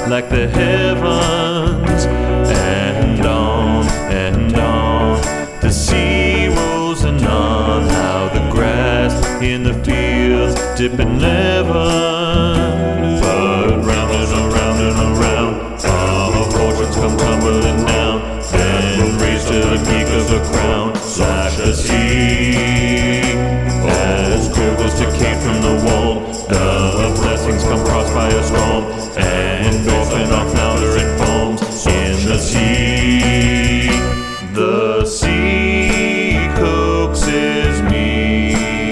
like the heavens, and on the sea rolls anon. How the grass in the fields dipping never, but round and around our fortunes come tumbling down, then raised to the peak of the crown, like the sea, as cold as decayed from the wall. The blessings come crossed by a storm, and dolphin off flounder and foams in the sea. The sea coaxes me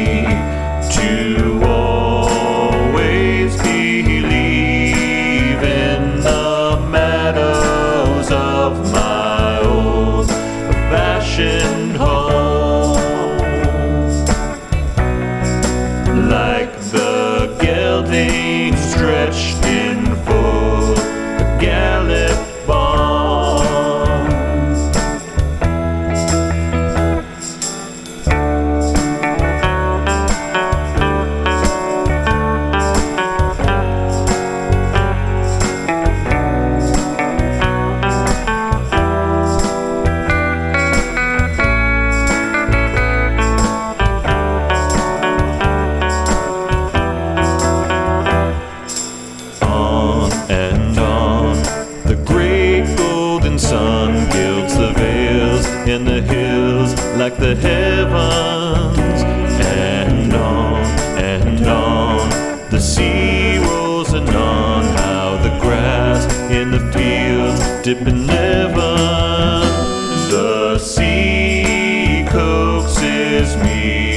to always believe in the meadows of my old-fashioned home, like the gelding stretched in full gallop on. Sun gilds the vales in the hills like the heavens, and on the sea rolls anon. How the grass in the fields dipping never, the sea coaxes me